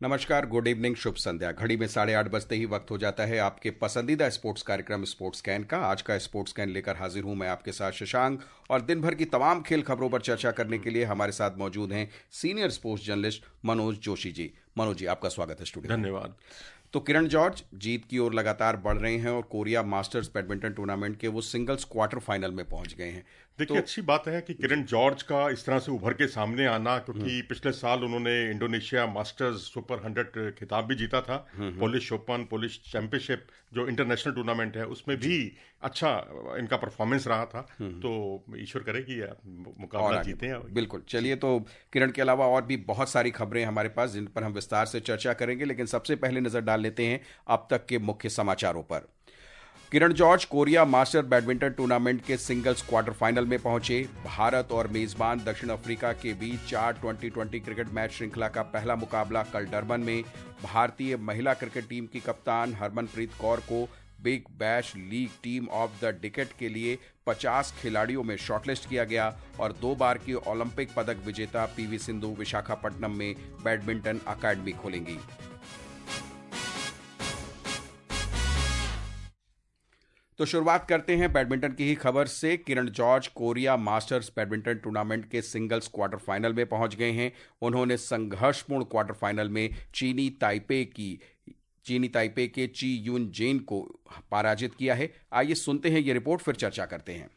नमस्कार, good evening, शुभ संध्या। घड़ी में 8:30 बजते ही वक्त हो जाता है आपके पसंदीदा स्पोर्ट्स कार्यक्रम स्पोर्ट्स स्कैन का। आज का स्पोर्ट्स स्कैन लेकर हाजिर हूं मैं आपके साथ शशांक, और दिन भर की तमाम खेल खबरों पर चर्चा करने के लिए हमारे साथ मौजूद हैं senior sports journalist Manoj Joshi ji. Manoj ji, आपका स्वागत है स्टूडियो में। धन्यवाद। तो किरण जॉर्ज जीत की ओर लगातार बढ़ रहे हैं और कोरिया मास्टर्स बैडमिंटन टूर्नामेंट के वो सिंगल्स क्वार्टर फाइनल में पहुंच गए हैं। देखिए, अच्छी बात है कि किरण जॉर्ज का इस तरह से उभर के सामने आना, क्योंकि पिछले साल उन्होंने इंडोनेशिया मास्टर्स सुपर 100 खिताब भी जीता था। पोलिश ओपन, पोलिश चैंपियनशिप जो इंटरनेशनल टूर्नामेंट है, उसमें भी अच्छा इनका परफॉर्मेंस रहा था। तो ईश्वर करे कि मुकाबला जीते हैं। बिल्कुल। चलिए, तो किरण के अलावा और भी बहुत सारी खबरें हमारे पास जिन पर हम विस्तार से चर्चा करेंगे, लेकिन सबसे पहले नजर डाल लेते हैं अब तक के मुख्य समाचारों पर। Kiran George Korea master badminton tournament के सिंगल्स क्वार्टर फाइनल में पहुंचे। भारत और मेजबान दक्षिण अफ्रीका के बीच 4 टी20 क्रिकेट मैच श्रृंखला का पहला मुकाबला कल डरबन में। भारतीय महिला क्रिकेट टीम की कप्तान हरमनप्रीत कौर को Big Bash League team of the decade के लिए 50 खिलाड़ियों में शॉर्टलिस्ट किया गया। और 2 बार की ओलंपिक पदक विजेता पीवी सिंधु विशाखापट्टनम में बैडमिंटन अकादमी खोलेंगी। तो शुरुआत करते हैं बैडमिंटन की ही खबर से। Kiran George Korea masters badminton tournament के सिंगल्स क्वार्टर फाइनल में पहुंच गए हैं। उन्होंने संघर्षपूर्ण क्वार्टर फाइनल में चीनी ताइपे के ची यून जेन को पराजित किया है। आइए सुनते हैं ये रिपोर्ट, फिर चर्चा करते हैं।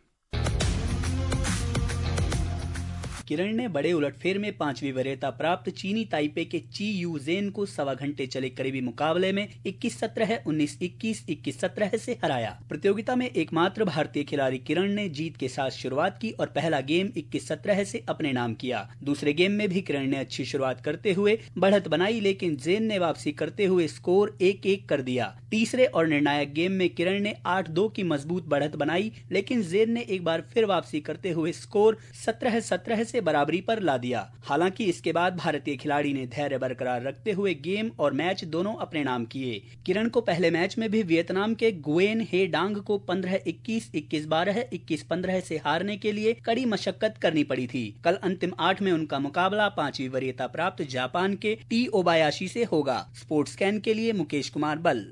किरण ने बड़े उलटफेर में 5वीं वरीयता प्राप्त चीनी ताइपे के ची यू जेन को सवा घंटे चले करीबी मुकाबले में 21-17, 19-21, 21-17 से हराया। प्रतियोगिता में एकमात्र भारतीय खिलाड़ी किरण ने जीत के साथ शुरुआत की और पहला गेम 21-17 से अपने नाम किया। दूसरे गेम में भी किरण ने अच्छी शुरुआत करते हुए बढ़त बनाई, लेकिन जेन ने वापसी करते हुए स्कोर 1-1 कर दिया। तीसरे और निर्णायक गेम में किरण ने 8-2 की मजबूत बढ़त बनाई, लेकिन जेन ने एक बार फिर वापसी करते हुए स्कोर 17-17 से बराबरी पर ला दिया। हालांकि इसके बाद भारतीय खिलाड़ी ने धैर्य बरकरार रखते हुए गेम और मैच दोनों अपने नाम किए। किरण को पहले मैच में भी वियतनाम के गुएन हे डांग को 15-21, 21-12, 21-15 से हारने के लिए कड़ी मशक्कत करनी पड़ी थी। कल अंतिम 8 में उनका मुकाबला 5वीं वरीयता प्राप्त जापान के टी ओबायाशी से होगा। स्पोर्ट्स स्कैन के लिए मुकेश कुमार बल।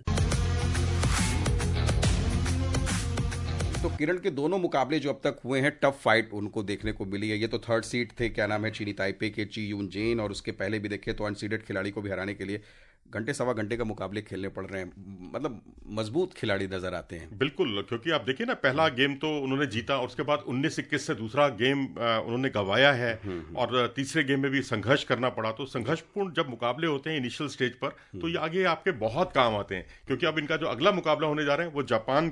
तो किरण के दोनों मुकाबले जो अब तक हुए हैं, टफ फाइट उनको देखने को मिली है। ये तो थर्ड सीड थे, क्या नाम है, चीनी ताइपे के ची यून जेन, और उसके पहले भी देखे तो अनसीडेड खिलाड़ी को भी हराने के लिए घंटे सवा घंटे का मुकाबले खेलने पड़ रहे हैं। मतलब मजबूत खिलाड़ी नजर आते हैं। बिल्कुल, क्योंकि आप देखिए ना, पहला गेम तो उन्होंने जीता और उसके बाद 19-21 से दूसरा गेम उन्होंने गंवाया है। और तीसरे गेम में भी संघर्ष करना पड़ा। तो संघर्षपूर्ण जब मुकाबले होते हैं इनिशियल स्टेज पर, तो ये आगे आपके बहुत काम आते हैं। क्योंकि अब इनका जो अगला मुकाबला होने जा रहे हैं वो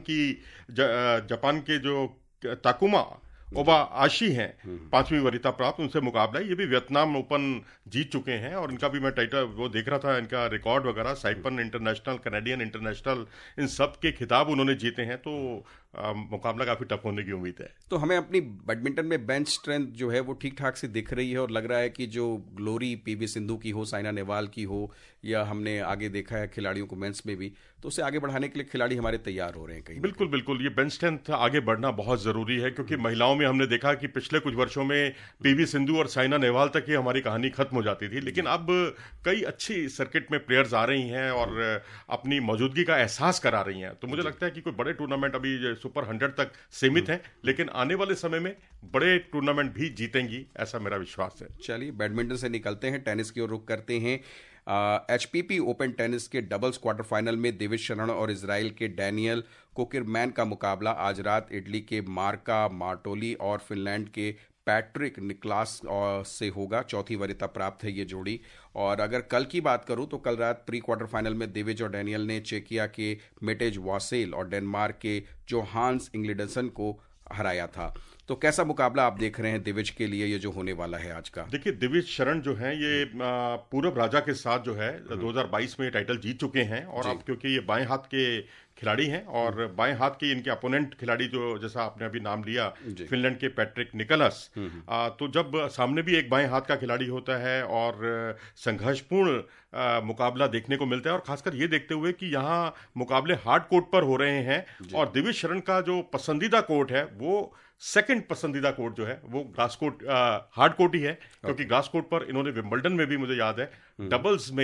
जापान के जो ताकुमा ओबायाशी हैं, 5वीं वरीयता प्राप्त, उनसे मुकाबला है। ये भी वियतनाम ओपन जीत चुके हैं और इनका भी मैं टाइटल वो देख रहा था, इनका रिकॉर्ड वगैरह, साइपन इंटरनेशनल, कैनेडियन इंटरनेशनल, इन सब के खिताब उन्होंने जीते हैं। तो मुकाबला काफी टफ होने की उम्मीद है। तो हमें अपनी बैडमिंटन में बेंच स्ट्रेंथ जो है वो ठीक ठाक से दिख रही है, और लग रहा है कि जो ग्लोरी पीवी सिंधु की हो, साइना नेहवाल की हो, या हमने आगे देखा है खिलाड़ियों को मेंस में भी, तो उसे आगे बढ़ाने के लिए खिलाड़ी हमारे तैयार हो रहे हैं कहीं। बिल्कुल बिल्कुल, ये बेंच स्ट्रेंथ आगे बढ़ना बहुत जरूरी है। क्योंकि महिलाओं में हमने देखा कि पिछले कुछ वर्षों में पीवी सिंधु और साइना नेहवाल तक ही हमारी कहानी खत्म हो जाती थी, लेकिन अब कई अच्छी सर्किट में प्लेयर्स आ रही हैं और अपनी मौजूदगी का एहसास करा रही हैं। तो मुझे लगता है कि कोई बड़े टूर्नामेंट अभी सुपर 100 तक सीमित हैं, लेकिन आने वाले समय में बड़े टूर्नामेंट भी जीतेंगी, ऐसा मेरा विश्वास है। चलिए, बैडमिंटन से निकलते हैं, टेनिस की ओर रुख करते हैं। एचपीपी ओपन टेनिस के डबल्स क्वार्टर फाइनल में दिविज शरण और इजराइल के डैनियल कोकिरमैन का मुकाबला आज रात इटली के मार्का मार्टोली और फिनलैंड के पैट्रिक निकलास से होगा। 4थी वरीयता प्राप्त है ये जोड़ी। और अगर कल की बात करूं तो कल रात प्री क्वार्टर फाइनल में दिविज और डैनियल ने चेकिया के मेटेज वासेल और डेनमार्क के जोहान्स इंग्लिडसन को हराया था। तो कैसा मुकाबला आप देख रहे हैं दिविज के लिए, ये जो होने वाला है आज का? देखिए, दिविज शरण जो है ये पूरब राजा के साथ जो है 2022 में टाइटल जीत चुके हैं। और अब क्योंकि ये बाएं हाथ के खिलाड़ी हैं और बाएं हाथ के इनके अपोनेंट खिलाड़ी जो, जैसा आपने अभी नाम लिया, फिनलैंड के पैट्रिक निकलस, तो जब सामने भी एक बाएं हाथ का खिलाड़ी होता है और संघर्षपूर्ण मुकाबला देखने को मिलता है, और खासकर ये देखते हुए कि यहाँ मुकाबले हार्ड कोर्ट पर हो रहे हैं और दिविज शरण का जो पसंदीदा कोर्ट है वो सेकंड पसंदीदा कोर्ट जो है वो ग्लास कोर्ट, हार्ड कोर्ट ही है। क्योंकि ग्लास कोर्ट पर इन्होंने विंबलडन में भी, मुझे याद है, डबल्स में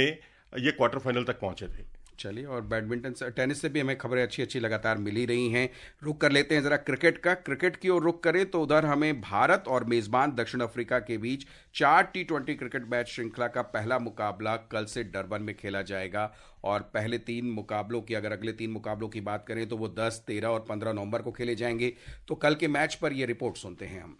ये क्वार्टर फाइनल तक पहुंचे थे। चलिए, और बैडमिंटन से, टेनिस से भी हमें खबरें अच्छी अच्छी लगातार मिल ही रही हैं। रुक कर लेते हैं जरा क्रिकेट की ओर रुक करें तो उधर हमें भारत और मेजबान दक्षिण अफ्रीका के बीच 4 T20 क्रिकेट मैच श्रृंखला का पहला मुकाबला कल से डरबन में खेला जाएगा। और पहले 3 मुकाबलों की, अगर अगले 3 मुकाबलों की बात करें तो वो 10, 13 और 15 नवंबर को खेले जाएंगे। तो कल के मैच पर ये रिपोर्ट सुनते हैं हम।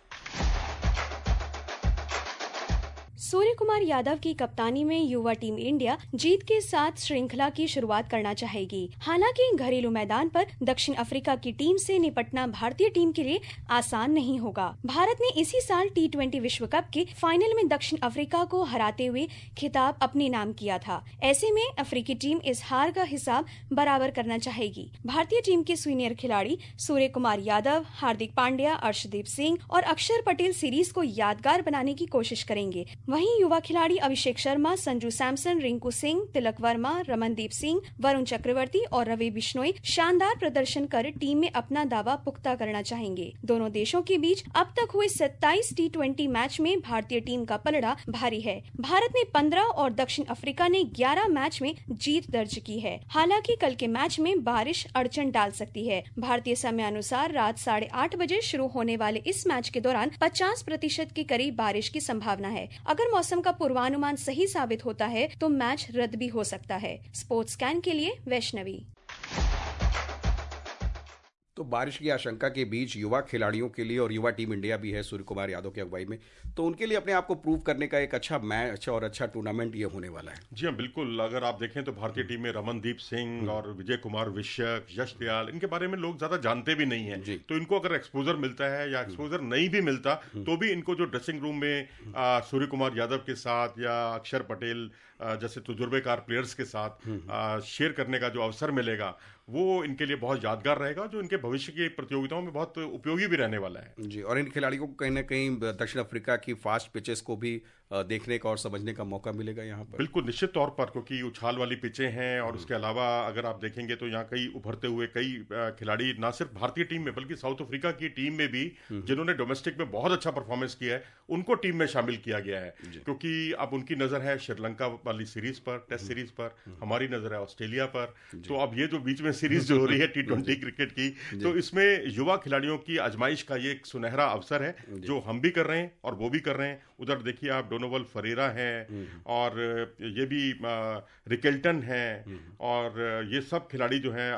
सूर्य कुमार यादव की कप्तानी में युवा टीम इंडिया जीत के साथ श्रृंखला की शुरुआत करना चाहेगी। हालांकि घरेलू मैदान पर दक्षिण अफ्रीका की टीम से निपटना भारतीय टीम के लिए आसान नहीं होगा। भारत ने इसी साल T20 विश्व कप के फाइनल में दक्षिण अफ्रीका को हराते हुए खिताब अपने नाम किया था। ऐसे में अफ्रीकी टीम इस हार का हिसाब बराबर करना चाहेगी। भारतीय टीम के सीनियर खिलाड़ी सूर्य कुमार यादव, हार्दिक पांड्या, अर्शदीप सिंह और अक्षर पटेल सीरीज को यादगार बनाने की कोशिश करेंगे। वहीं युवा खिलाड़ी अभिषेक शर्मा, संजू सैमसन, रिंकू सिंह, तिलक वर्मा, रमनदीप सिंह, वरुण चक्रवर्ती और रवि बिश्नोई शानदार प्रदर्शन कर टीम में अपना दावा पुख्ता करना चाहेंगे। दोनों देशों के बीच अब तक हुए 27 T20 मैच में भारतीय टीम का पलड़ा भारी है। भारत ने 15 और दक्षिण अफ्रीका ने 11 मैच में जीत दर्ज की है। हालांकि कल के मैच में बारिश अड़चन डाल सकती है। भारतीय समयानुसार रात 8:30 बजे शुरू होने वाले इस मैच के दौरान 50% के करीब बारिश की संभावना है। अगर मौसम का पूर्वानुमान सही साबित होता है तो मैच रद्द भी हो सकता है। स्पोर्ट्स स्कैन के लिए वैष्णवी। तो बारिश की आशंका के बीच युवा खिलाड़ियों के लिए, और युवा टीम इंडिया भी है सूर्य कुमार यादव की अगुवाई में, तो उनके लिए अपने आप को प्रूव करने का एक अच्छा मैच और अच्छा टूर्नामेंट ये होने वाला है। जी हाँ, बिल्कुल। अगर आप देखें तो भारतीय टीम में रमनदीप सिंह और विजय कुमार विश्यक, यश दयाल, इनके बारे में लोग ज्यादा जानते भी नहीं है। तो इनको अगर एक्सपोजर मिलता है या एक्सपोजर नहीं भी मिलता तो भी इनको जो ड्रेसिंग रूम में सूर्य कुमार यादव के साथ या अक्षर पटेल जैसे तजुर्बेकार प्लेयर्स के साथ शेयर करने का जो अवसर मिलेगा वो इनके लिए बहुत यादगार रहेगा, जो इनके भविष्य की प्रतियोगिताओं में बहुत उपयोगी भी रहने वाला है। जी, और इन खिलाड़ियों को कहीं ना कहीं दक्षिण अफ्रीका की फास्ट पिचेस को भी देखने का और समझने का मौका मिलेगा यहाँ पर। बिल्कुल, निश्चित तौर पर, क्योंकि उछाल वाली पिचें हैं और उसके अलावा अगर आप देखेंगे तो यहाँ कई उभरते हुए कई खिलाड़ी ना सिर्फ भारतीय टीम में बल्कि साउथ अफ्रीका की टीम में भी जिन्होंने डोमेस्टिक में बहुत अच्छा परफॉर्मेंस किया है उनको टीम में शामिल किया गया है। क्योंकि अब उनकी नजर है श्रीलंका वाली सीरीज पर, टेस्ट सीरीज पर, हमारी नजर है ऑस्ट्रेलिया पर। तो अब ये जो बीच में सीरीज जो हो रही है T20 क्रिकेट की, तो इसमें युवा खिलाड़ियों की आजमाइश का ये एक सुनहरा अवसर है जो हम भी कर रहे हैं और वो भी कर रहे हैं। उधर देखिए आप, डोनोवल फरेरा हैं और ये भी रिकेल्टन हैं और ये सब खिलाड़ी जो हैं,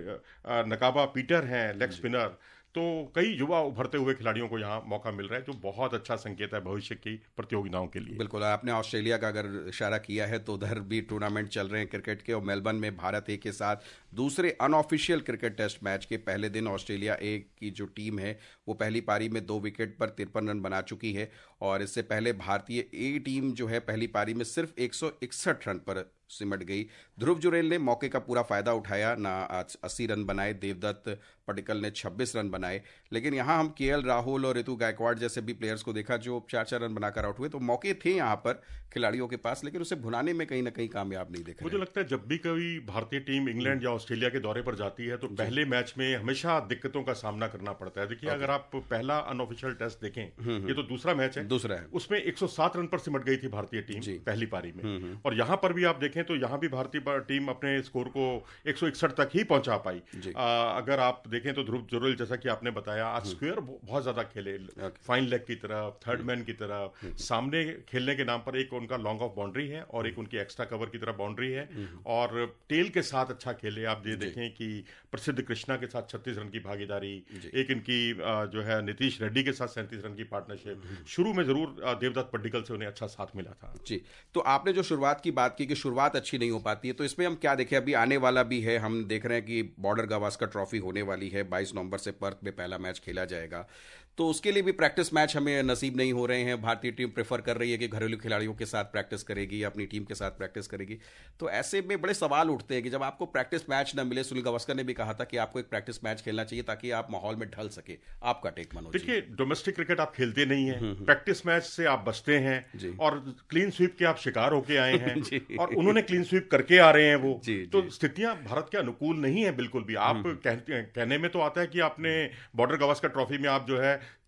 अब नकाबा पीटर हैं लेग स्पिनर। तो कई युवा उभरते हुए खिलाड़ियों को यहाँ मौका मिल रहा है, जो बहुत अच्छा संकेत है भविष्य की प्रतियोगिताओं के लिए। बिल्कुल, आपने ऑस्ट्रेलिया का अगर इशारा किया है तो उधर भी टूर्नामेंट चल रहे हैं क्रिकेट के, और मेलबर्न में भारत ए के साथ दूसरे अनऑफिशियल क्रिकेट टेस्ट मैच के पहले दिन ऑस्ट्रेलिया ए की जो टीम है वो पहली पारी में 2 विकेट पर 53 रन बना चुकी है। और इससे पहले भारतीय ए टीम जो है पहली पारी में सिर्फ 161 रन पर सिमट गई। ध्रुव जुरेल ने मौके का पूरा फायदा उठाया, ना 80 रन बनाए, देवदत्त पडिक्कल ने 26 रन बनाए। लेकिन यहाँ हम केएल राहुल और ऋतु गायकवाड़ जैसे भी प्लेयर्स को देखा जो 4-4 रन बनाकर आउट हुए। तो मौके थे यहाँ पर खिलाड़ियों के पास, लेकिन उसे भुनाने में कहीं ना कहीं कामयाब नहीं देखा। मुझे लगता है जब भी कोई भारतीय टीम इंग्लैंड या ऑस्ट्रेलिया के दौरे पर जाती है तो पहले मैच में हमेशा दिक्कतों का सामना करना पड़ता है। देखिए, अगर आप पहला अनऑफिशियल टेस्ट देखें, ये तो दूसरा मैच है, दूसरा है, उसमें 107 रन पर सिमट गई थी भारतीय टीम पहली पारी में। और यहाँ पर भी आप देखें तो यहाँ भी भारतीय टीम अपने स्कोर को 161 तक ही पहुंचा पाई। अगर आप देखें तो ध्रुव जुरेल, जैसा कि आपने बताया, आज स्क्वायर बहुत ज्यादा खेले, फाइन लेग की तरफ, थर्ड मैन की तरफ, सामने खेलने के नाम पर एक उनका लॉन्ग ऑफ बाउंड्री है और एक उनकी एक्स्ट्रा कवर की तरफ बाउंड्री है, और टेल के साथ अच्छा खेले। आप ये देखें कि प्रसिद्ध कृष्णा के साथ 36 रन की भागीदारी, एक इनकी जो है नीतीश रेड्डी के साथ 37 रन की पार्टनरशिप। शुरू में जरूर देवदत्त पडिक्कल से उन्हें अच्छा साथ मिला था। जी, तो आपने जो शुरुआत की बात की कि शुरुआत अच्छी नहीं हो पाती है, तो इसमें हम क्या देखें, अभी आने वाला भी है, हम देख रहे हैं कि बॉर्डर गावस्कर ट्रॉफी होने वाली है, 22 नवंबर से पर्थ में पहला मैच खेला जाएगा। तो उसके लिए भी प्रैक्टिस मैच हमें नसीब नहीं हो रहे हैं। भारतीय टीम प्रेफर कर रही है कि घरेलू खिलाड़ियों के साथ प्रैक्टिस करेगी, अपनी टीम के साथ प्रैक्टिस करेगी। तो ऐसे में बड़े सवाल उठते हैं कि जब आपको प्रैक्टिस मैच न मिले, सुनील गावस्कर ने भी कहा था कि आपको एक प्रैक्टिस मैच खेलना चाहिए ताकि आप माहौल में ढल सके। आपका टेक मनोज? देखिए, डोमेस्टिक क्रिकेट आप खेलते नहीं है, प्रैक्टिस मैच से आप बचते हैं और क्लीन स्वीप के आप शिकार होके आए हैं और उन्होंने क्लीन स्वीप करके आ रहे हैं वो। तो स्थितियां भारत के अनुकूल नहीं है बिल्कुल भी। आप कहने में तो आता है कि आपने बॉर्डर गावस्कर ट्रॉफी में आप जो है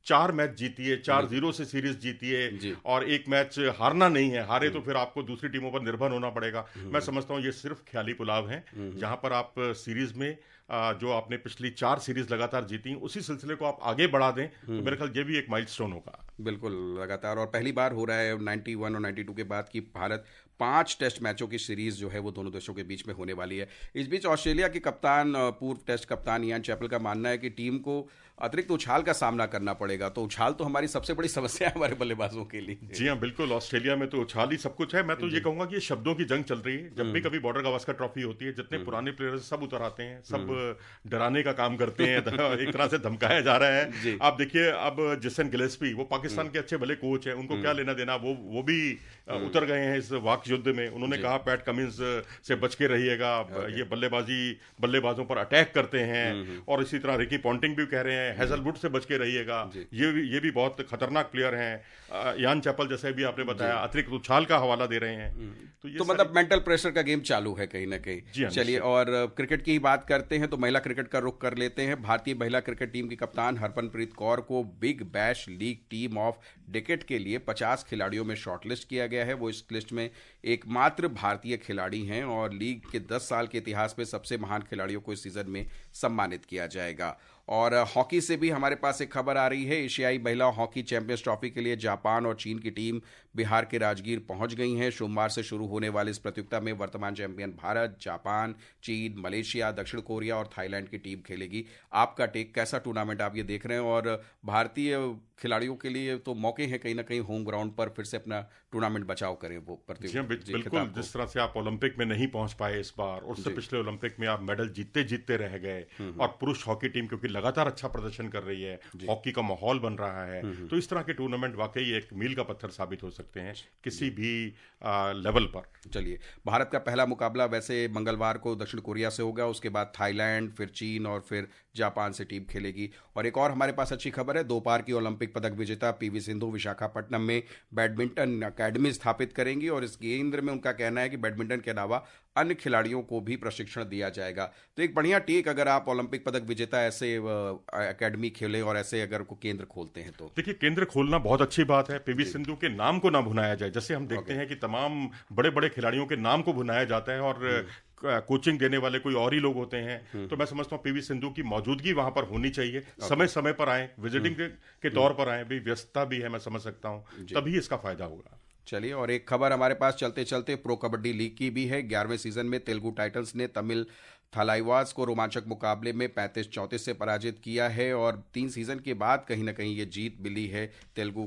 4 मैच जीतिए, 4-0 से सीरीज जीतिए और एक मैच हारना नहीं है, हारे तो फिर आपको दूसरी टीमों पर निर्भर होना पड़ेगा। मैं समझता हूं ये सिर्फ ख्याली पुलाव है, जहां पर आप सीरीज में जो आपने पिछली 4 सीरीज लगातार जीती उसी सिलसिले को आप आगे बढ़ा दें तो मेरे ख्याल ये भी एक माइलस्टोन होगा। बिल्कुल, लगातार, और पहली बार हो रहा है 91 और 92 के बाद कि भारत 5 टेस्ट मैचों की सीरीज जो है वो दोनों देशों के बीच में होने वाली है। इस बीच ऑस्ट्रेलिया के कप्तान, पूर्व टेस्ट कप्तान इयान चैपल का मानना है कि टीम को अतिरिक्त उछाल का सामना करना पड़ेगा, तो उछाल तो हमारी सबसे बड़ी समस्या है हमारे बल्लेबाजों के लिए। जी हाँ, बिल्कुल, ऑस्ट्रेलिया में तो उछाल ही सब कुछ है। मैं तो ये कहूंगा कि ये शब्दों की जंग चल रही है। जब भी कभी बॉर्डर गावस्कर ट्रॉफी होती है, जितने पुराने प्लेयर्स सब उतर आते हैं, सब डराने का काम करते हैं, एक तरह से धमकाया जा रहा है। आप देखिए, अब जेसन गिलेस्पी, वो पाकिस्तान के अच्छे भले कोच है, उनको क्या लेना देना, वो भी उतर गए हैं इस वाक युद्ध में। उन्होंने कहा पैट कमिंस से बच के रहिएगा, ये बल्लेबाजों पर अटैक करते हैं, और इसी तरह रिकी पॉन्टिंग भी कह रहे हैं हेजलवुड से बच के रहिएगा, ये भी बहुत खतरनाक प्लेयर हैं। यान चैपल जैसे भी आपने बताया अतिरिक्त उछाल का हवाला दे रहे हैं, तो मतलब मेंटल प्रेशर का गेम चालू है कहीं ना कहीं। चलिए, और क्रिकेट की ही बात करते हैं तो महिला क्रिकेट का रुख कर लेते हैं। भारतीय महिला क्रिकेट टीम की कप्तान हरमनप्रीत कौर को Big Bash League team of decade के लिए 50 खिलाड़ियों में शॉर्टलिस्ट किया गया है। वो इस लिस्ट में एकमात्र भारतीय खिलाड़ी हैं और लीग के 10 साल के इतिहास में सबसे महान खिलाड़ियों को इस सीजन में सम्मानित किया जाएगा। और हॉकी से भी हमारे पास एक खबर आ रही है। एशियाई महिला हॉकी चैंपियंस ट्रॉफी के लिए जापान और चीन की टीम बिहार के राजगीर पहुंच गई हैं। सोमवार से शुरू होने वाली इस प्रतियोगिता में वर्तमान चैंपियन भारत, जापान, चीन, मलेशिया, दक्षिण कोरिया और थाईलैंड की टीम खेलेगी। आपका टेक, कैसा टूर्नामेंट आप ये देख रहे हैं? और भारतीय खिलाड़ियों के लिए तो मौके हैं कहीं ना कहीं होम ग्राउंड पर फिर से अपना टूर्नामेंट बचाव करें वो प्रतियोगिता। बिल्कुल, जिस तरह से आप ओलंपिक में नहीं पहुंच पाए इस बार, और उससे पिछले ओलंपिक में आप मेडल जीतते रह गए, और पुरुष हॉकी टीम क्योंकि लगातार अच्छा प्रदर्शन कर रही है, हॉकी का माहौल बन रहा है, तो इस तरह के टूर्नामेंट वाकई एक मील का पत्थर साबित हो सकते हैं किसी भी लेवल पर। चलिए, भारत का पहला मुकाबला वैसे मंगलवार को दक्षिण कोरिया से होगा, उसके बाद थाईलैंड, फिर चीन और फिर जापान से टीम खेलेगी। और एक और हमारे पास अच्छी खबर है, 2 बार की ओलंपिक पदक विजेता पीवी सिंधु विशाखापट्टनम में बैडमिंटन अकेडमी स्थापित करेंगी और इस केंद्र में उनका कहना है कि बैडमिंटन के अलावा अन्य खिलाड़ियों को भी प्रशिक्षण दिया जाएगा। तो एक बढ़िया टेक, अगर आप ओलंपिक पदक विजेता ऐसे अकेडमी खेलें और ऐसे अगर को केंद्र खोलते हैं तो देखिए, केंद्र खोलना बहुत अच्छी बात है। पीवी सिंधु के नाम को ना भुनाया जाए, जैसे हम देखते हैं कि तमाम बड़े बड़े खिलाड़ियों के नाम को भुनाया जाता है और कोचिंग देने वाले कोई और ही लोग होते हैं। तो मैं समझता हूँ पीवी सिंधु की मौजूदगी वहां पर होनी चाहिए। समय समय पर आए, विजिटिंग के तौर पर आए, भी व्यस्तता भी है, मैं समझ सकता हूँ, तभी इसका फायदा होगा। चलिए, और एक खबर हमारे पास चलते चलते प्रो कबड्डी लीग की भी है। 11वें सीजन में तेलुगु टाइटंस ने तमिल थलाइवास को रोमांचक मुकाबले में 35-34 से पराजित किया है और 3 सीजन के बाद कहीं ना कहीं ये जीत मिली है तेलुगु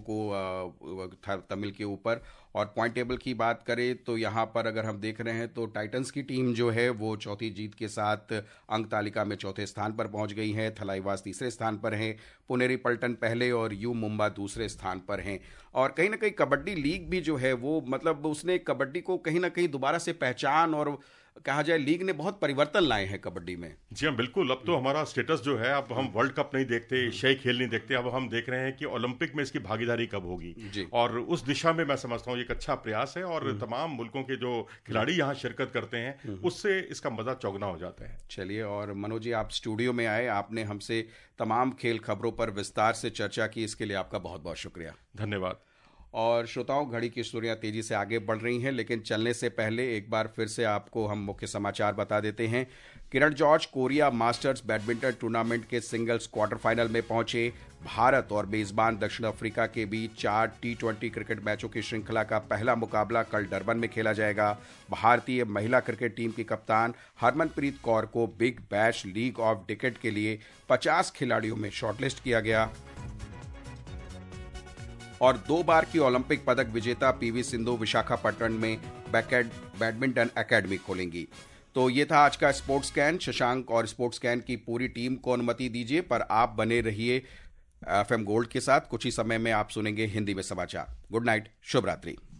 को तमिल के ऊपर। और पॉइंट टेबल की बात करें तो यहाँ पर अगर हम देख रहे हैं तो टाइटंस की टीम जो है वो चौथी जीत के साथ अंक तालिका में चौथे स्थान पर पहुंच गई है। थलाइवास तीसरे स्थान पर है, पुनेरी पल्टन पहले और यू मुंबा दूसरे स्थान पर हैं। और कहीं ना कहीं कबड्डी लीग भी जो है वो मतलब उसने कबड्डी को कहीं ना कहीं दोबारा से पहचान, और कहा जाए लीग ने बहुत परिवर्तन लाए हैं कबड्डी में। जी हाँ, बिल्कुल। अब तो हमारा स्टेटस जो है, अब हम वर्ल्ड कप नहीं देखते, एशियाई खेल नहीं देखते, अब हम देख रहे हैं कि ओलंपिक में इसकी भागीदारी कब होगी, और उस दिशा में मैं समझता हूँ एक अच्छा प्रयास है। और तमाम मुल्कों के जो खिलाड़ी यहाँ शिरकत करते हैं उससे इसका मजा चौगुना हो जाता है। चलिए, और मनोज जी, आप स्टूडियो में आए, आपने हमसे तमाम खेल खबरों पर विस्तार से चर्चा की, इसके लिए आपका बहुत बहुत शुक्रिया। धन्यवाद। और श्रोताओं, घड़ी की सुर्खियां तेजी से आगे बढ़ रही हैं, लेकिन चलने से पहले एक बार फिर से आपको हम मुख्य समाचार बता देते हैं। Kiran George Korea masters badminton tournament के सिंगल्स क्वार्टर फाइनल में पहुंचे। भारत और मेजबान दक्षिण अफ्रीका के बीच 4 T20 क्रिकेट मैचों की श्रृंखला का पहला मुकाबला कल डरबन में खेला जाएगा। भारतीय महिला क्रिकेट टीम की कप्तान हरमनप्रीत कौर को Big Bash League of decade के लिए 50 खिलाड़ियों में शॉर्टलिस्ट किया गया। और 2 बार की ओलंपिक पदक विजेता पीवी सिंधु विशाखापट्टनम में बैडमिंटन अकेडमी खोलेंगी। तो ये था आज का स्पोर्ट्स स्कैन। शशांक और स्पोर्ट्स स्कैन की पूरी टीम को अनुमति दीजिए, पर आप बने रहिए FM गोल्ड के साथ। कुछ ही समय में आप सुनेंगे हिंदी में समाचार। गुड नाइट, शुभ रात्रि।